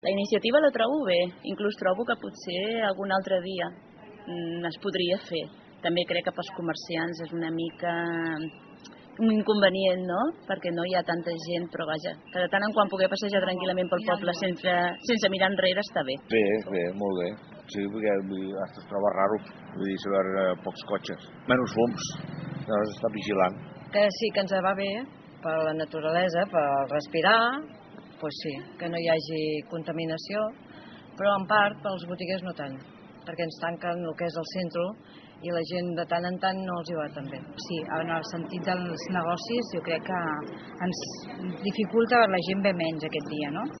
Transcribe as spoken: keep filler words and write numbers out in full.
La iniciativa la trobo bé, inclús trobo que potser algun altre dia mm, es podria fer. També crec que pels comerciants és una mica un inconvenient, no? Perquè no hi ha tanta gent, però vaja, que de tant en quan poder passejar tranquil·lament pel poble sense, sense mirar enrere està bé. Bé, bé, molt bé. Sí, perquè hasta es troba raro, vull dir, saber eh, pocs cotxes, menys fums, llavors està vigilant. Que sí que ens va bé per la naturalesa, per respirar, pues sí, que no hi hagi contaminació, però en part pels botiguers no tant, perquè ens tanquen el que és el centre i la gent de tant en tant no els hi va tan bé. Sí, en el sentit dels negocis jo crec que ens dificulta, la gent ve menys aquest dia, no?